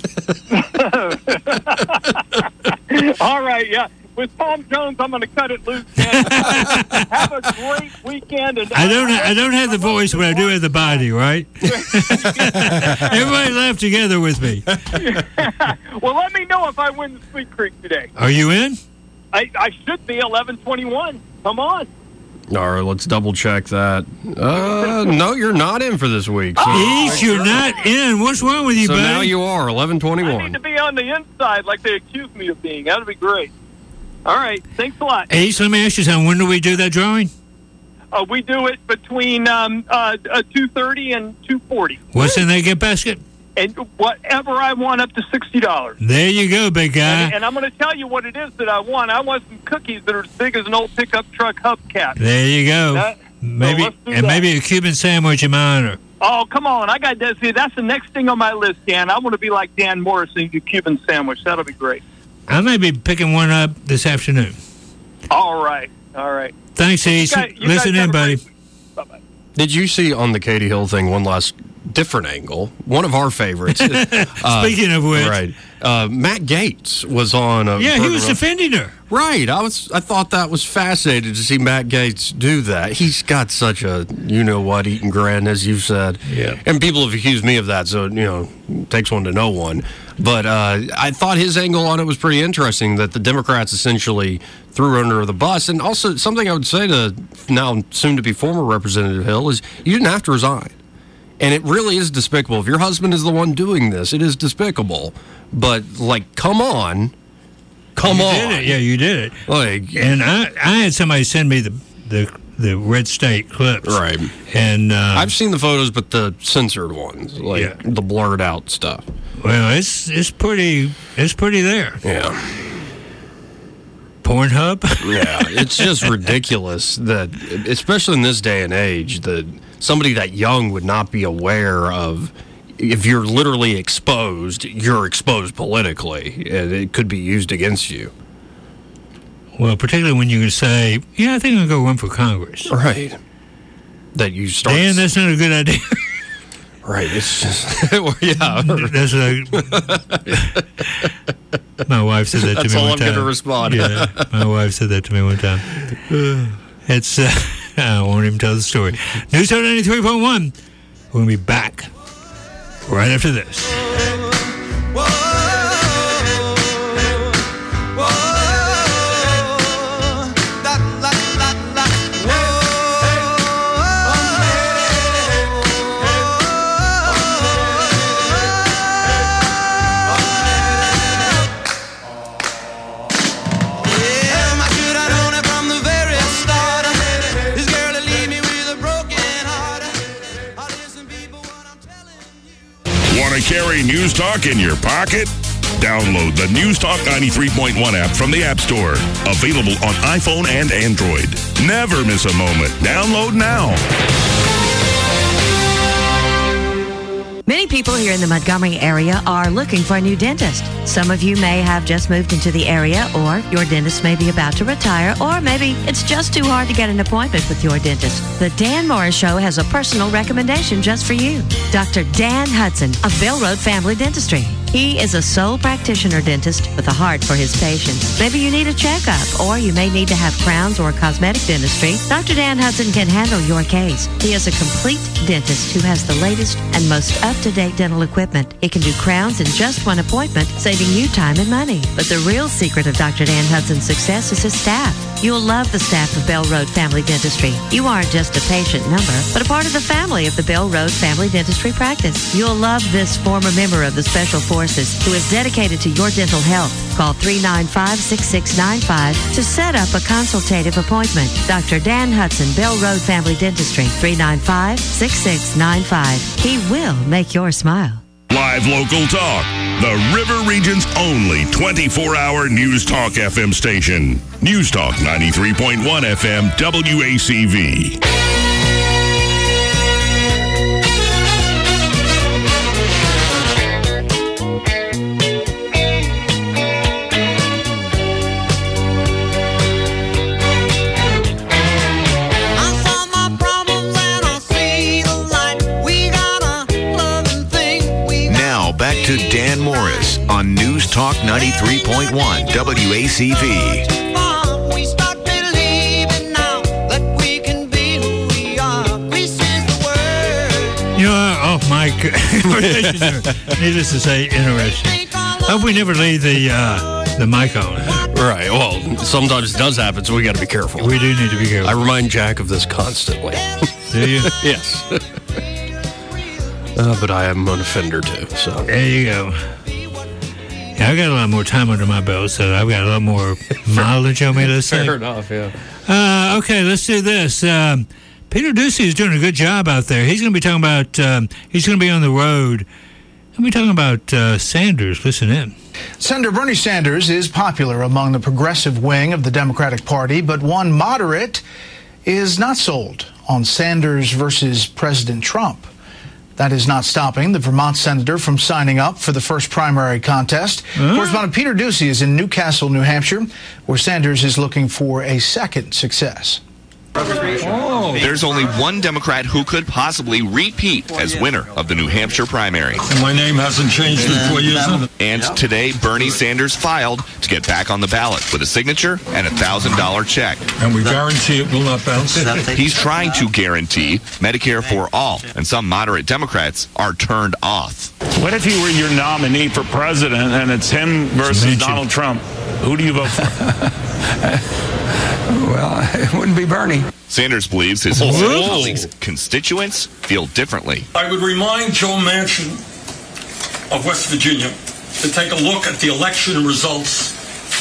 All right, yeah. With Tom Jones, I'm going to cut it loose, man. Have a great weekend. And I don't have the voice, but I do have the body, right? Everybody laugh together with me. Well, let me know if I win the Sweet Creek today. Are you in? I should be 11:21. Come on. All right, let's double check that. No, you're not in for this week. So. You're not in. What's wrong with you, buddy? So now you are 11:21. I need to be on the inside like they accuse me of being. That would be great. All right. Thanks a lot. Ace, let me ask you something. When do we do that drawing? We do it between 2:30 and 2:40. What's in that gift basket? And whatever I want, up to $60. There you go, big guy. And I'm going to tell you what it is that I want. I want some cookies that are as big as an old pickup truck hubcap. There you go. Maybe a Cuban sandwich in my honor. Oh, come on. I got that. See, that's the next thing on my list, Dan. I want to be like Dan Morris and do Cuban sandwich. That'll be great. I may be picking one up this afternoon. All right. Thanks, Ace. Listen in, buddy. Bye-bye. Did you see on the Katie Hill thing one last different angle? One of our favorites. Speaking of which. Right. Matt Gaetz was on a... Yeah, he was defending her. Right. I thought that was fascinating to see Matt Gaetz do that. He's got such a you-know-what eating grin, as you've said. Yeah. And people have accused me of that, so, it takes one to know one. But I thought his angle on it was pretty interesting, that the Democrats essentially threw her under the bus. And also, something I would say to now soon-to-be former Representative Hill is you didn't have to resign. And it really is despicable. If your husband is the one doing this, it is despicable. But, come on. Come on. You did it. Yeah, you did it. And I had somebody send me the Red State clips. Right. And I've seen the photos, but the censored ones, the blurred out stuff. Well, it's pretty there. Yeah. Pornhub? Yeah, it's just ridiculous that, especially in this day and age, that somebody that young would not be aware of. If you're literally exposed, you're exposed politically, and it could be used against you. Well, particularly when you can say, I think I'm going to go run for Congress. Right. That you start... Dan, that's not a good idea. Right, it's just... That's my wife said that to me one time. That's all I'm going to respond. Yeah, my wife said that to me one time. It's... I won't even tell the story. News Talk 93.1. We're going to be back right after this. Carry News Talk in your pocket? Download the News Talk 93.1 app from the App Store. Available on iPhone and Android. Never miss a moment. Download now. Many people here in the Montgomery area are looking for a new dentist. Some of you may have just moved into the area, or your dentist may be about to retire, or maybe it's just too hard to get an appointment with your dentist. The Dan Morris Show has a personal recommendation just for you. Dr. Dan Hudson of Bell Road Family Dentistry. He is a sole practitioner dentist with a heart for his patients. Maybe you need a checkup, or you may need to have crowns or cosmetic dentistry. Dr. Dan Hudson can handle your case. He is a complete dentist who has the latest and most up-to-date dental equipment. He can do crowns in just one appointment, saving you time and money. But the real secret of Dr. Dan Hudson's success is his staff. You'll love the staff of Bell Road Family Dentistry. You aren't just a patient number, but a part of the family of the Bell Road Family Dentistry practice. You'll love this former member of the Special Forces who is dedicated to your dental health. Call 395-6695 to set up a consultative appointment. Dr. Dan Hudson, Bell Road Family Dentistry, 395-6695. He will make your smile. Live local talk. The River Region's only 24-hour News Talk FM station. News Talk 93.1 FM WACV. Back to Dan Morris on News Talk 93.1 WACV. Off mic needless to say, interesting. I hope we never leave the mic on. Right. Well, sometimes it does happen, so we got to be careful. We do need to be careful. I remind Jack of this constantly. Do you? Yes. But I am an offender too, so. There you go. Yeah, I've got a lot more time under my belt, so I've got a lot more mileage on me, let's say. Fair enough, yeah. Okay, let's do this. Peter Doocy is doing a good job out there. He's going to be talking about, he's going to be on the road. He'll be talking about Sanders. Listen in. Senator Bernie Sanders is popular among the progressive wing of the Democratic Party, but one moderate is not sold on Sanders versus President Trump. That is not stopping the Vermont senator from signing up for the first primary contest. Correspondent Peter Ducey is in Newcastle, New Hampshire, where Sanders is looking for a second success. There's only one Democrat who could possibly repeat as winner of the New Hampshire primary. My name hasn't changed in 4 years. And today, Bernie Sanders filed to get back on the ballot with a signature and a $1,000 check. And we guarantee it will not bounce. He's trying to guarantee Medicare for all, and some moderate Democrats are turned off. What if he were your nominee for president and it's him versus Donald Trump? Who do you vote for? Well, it wouldn't be Bernie. Sanders believes his colleagues' constituents feel differently. I would remind Joe Manchin of West Virginia to take a look at the election results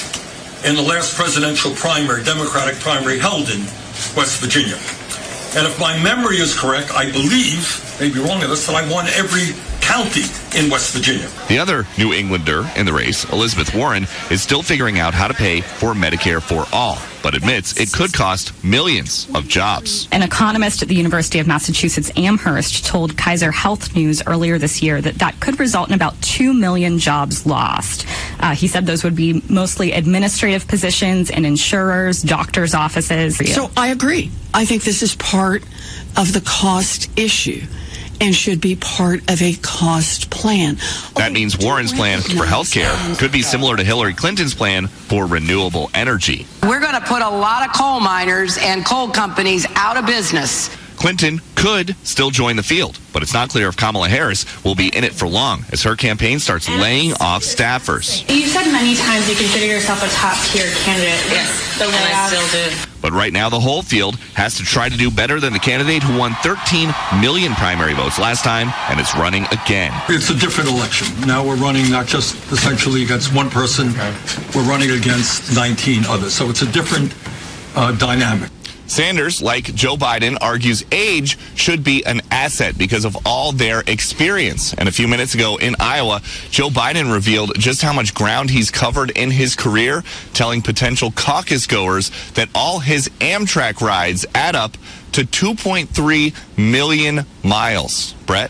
in the last presidential primary, Democratic primary held in West Virginia. And if my memory is correct, I believe, maybe wrong in this, that I won every county in West Virginia. The other New Englander in the race, Elizabeth Warren, is still figuring out how to pay for Medicare for all, but admits it could cost millions of jobs. An economist at the University of Massachusetts Amherst told Kaiser Health News earlier this year that could result in about 2 million jobs lost. He said those would be mostly administrative positions in insurers, doctors' offices. So I agree. I think this is part of the cost issue and should be part of a cost plan. That means Warren's plan for health care could be similar to Hillary Clinton's plan for renewable energy. We're going to put a lot of coal miners and coal companies out of business. Clinton could still join the field, but it's not clear if Kamala Harris will be in it for long as her campaign starts laying off staffers. You've said many times you consider yourself a top-tier candidate. Yes, and I still do. But right now, the whole field has to try to do better than the candidate who won 13 million primary votes last time and is running again. It's a different election. Now we're running not just essentially against one person, we're running against 19 others. So it's a different dynamic. Sanders, like Joe Biden, argues age should be an asset because of all their experience. And a few minutes ago in Iowa, Joe Biden revealed just how much ground he's covered in his career, telling potential caucus goers that all his Amtrak rides add up to 2.3 million miles. Brett?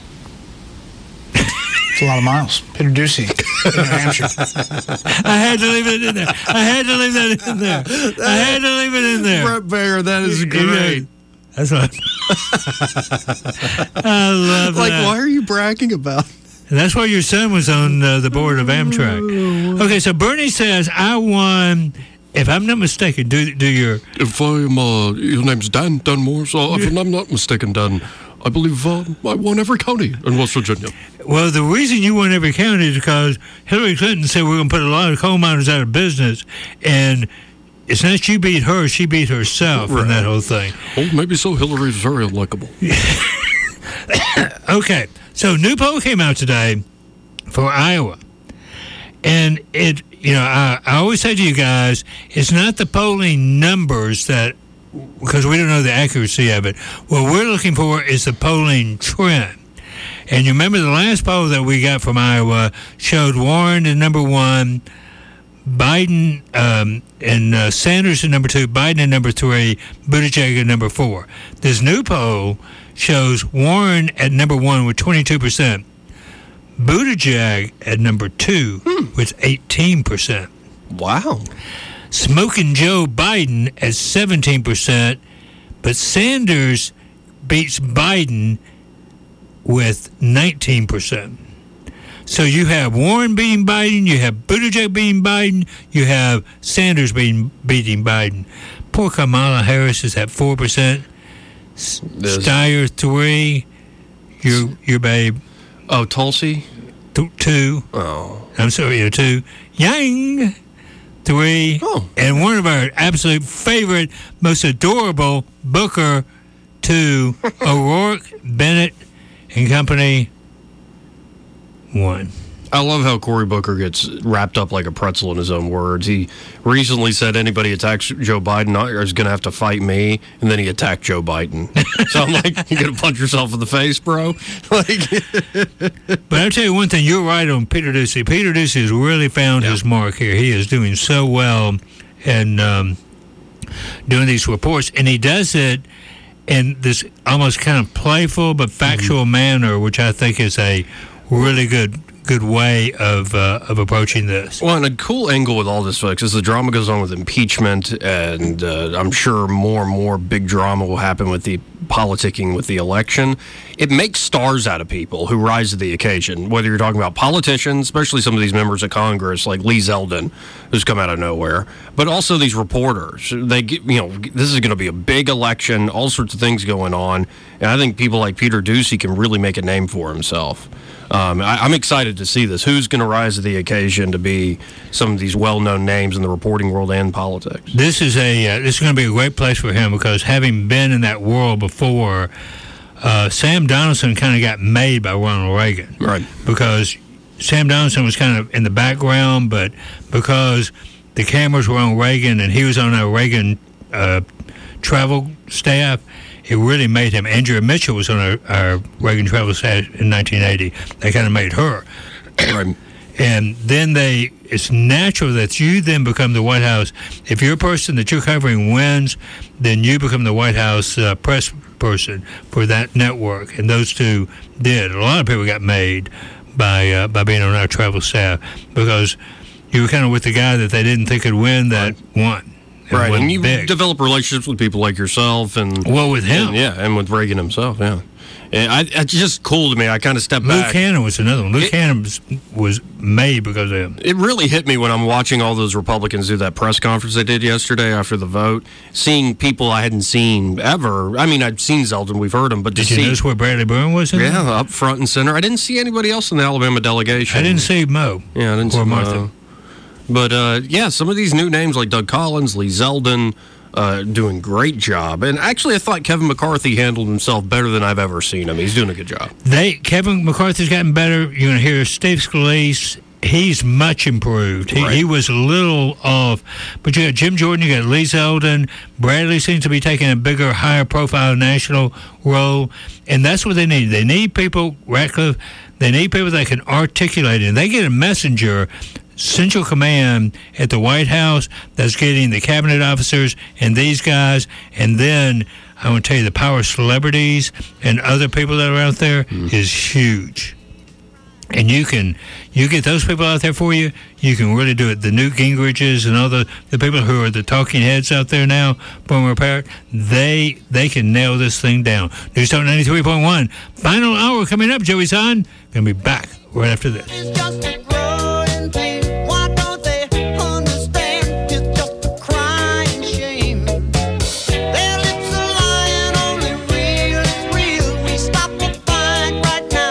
It's a lot of miles. Peter Ducey, New Hampshire. I had to leave it in there. I had to leave that in there. I had to leave it in there. Brett Baer, that is great. That's what I love like, that. why are you bragging about? And that's why your son was on the board of Amtrak. Okay, so Bernie says, I won, if I'm not mistaken, do your... If I'm, your name's Dan Moore, so if I'm not mistaken, Dan, I believe I won every county in West Virginia. Well, the reason you won every county is because Hillary Clinton said we're going to put a lot of coal miners out of business, and it's not you beat her, she beat herself in that whole thing. Oh, maybe so. Hillary's very unlikable. Okay, so new poll came out today for Iowa, and it, I always say to you guys, it's not the polling numbers that, because we don't know the accuracy of it. What we're looking for is the polling trend. And you remember the last poll that we got from Iowa showed Warren at number 1, Biden and Sanders at number 2, Biden at number 3, Buttigieg at number 4. This new poll shows Warren at number 1 with 22%, Buttigieg at number 2 with 18%. Wow. Smoking Joe Biden at 17%, but Sanders beats Biden with 19%. So you have Warren beating Biden, you have Buttigieg beating Biden, you have Sanders beating Biden. Poor Kamala Harris is at 4%. Steyer 3. Your babe. Oh, Tulsi? 2. Oh. I'm sorry, 2. Yang 3. Oh. And one of our absolute favorite, most adorable, Booker 2. O'Rourke, Bennett, and company 1. I love how Cory Booker gets wrapped up like a pretzel in his own words. He recently said anybody attacks Joe Biden is going to have to fight me, and then he attacked Joe Biden. So I'm like, you're going to punch yourself in the face, bro? But I'll tell you one thing, you're right on Peter Ducey. Peter Ducey has really found his mark here. He is doing so well in doing these reports, and he does it in this almost kind of playful but factual manner, which I think is a really good way of approaching this. Well, and a cool angle with all this, folks, as the drama goes on with impeachment, and I'm sure more and more big drama will happen with the politicking with the election. It makes stars out of people who rise to the occasion, whether you're talking about politicians, especially some of these members of Congress like Lee Zeldin, who's come out of nowhere, but also these reporters. They get, this is going to be a big election, all sorts of things going on, and I think people like Peter Doocy can really make a name for himself. I'm excited to see this. Who's going to rise to the occasion to be some of these well-known names in the reporting world and politics? This is going to be a great place for him because having been in that world before, Sam Donaldson kind of got made by Ronald Reagan. Right. Because Sam Donaldson was kind of in the background, but because the cameras were on Reagan and he was on a Reagan travel staff, it really made him. Andrea Mitchell was on our Reagan travel staff in 1980. They kind of made her. Right. And then it's natural that you then become the White House. If you're a person that you're covering wins, then you become the White House press person for that network. And those two did. A lot of people got made by being on our travel staff because you were kind of with the guy that they didn't think could win that won. Right, and you develop relationships with people like yourself, and with him, and with Reagan himself, And it's just cool to me. I kind of stepped back. Luke Hannon was another one. Luke Hannon was made because of him. It really hit me when I'm watching all those Republicans do that press conference they did yesterday after the vote, seeing people I hadn't seen ever. I mean, I'd seen Zeldin, we've heard him, but did you notice where Bradley Byrne was in there? Up front and center. I didn't see anybody else in the Alabama delegation. I didn't see Mo. Yeah, I didn't see Martha. But, some of these new names like Doug Collins, Lee Zeldin, doing great job. And actually, I thought Kevin McCarthy handled himself better than I've ever seen him. He's doing a good job. Kevin McCarthy's gotten better. You're going to hear Steve Scalise. He's much improved. He was a little off. But you got Jim Jordan, you got Lee Zeldin. Bradley seems to be taking a bigger, higher profile national role. And that's what they need. They need people, Ratcliffe, they need people that can articulate it. And they get a messenger, Central Command at the White House that's getting the cabinet officers and these guys, and then I want to tell you the power of celebrities and other people that are out there is huge. And you get those people out there for you, you can really do it. The Newt Gingriches and all the people who are the talking heads out there now, former parrot, they can nail this thing down. News Talk 93.1, final hour coming up. Joey Zahn going to be back right after this.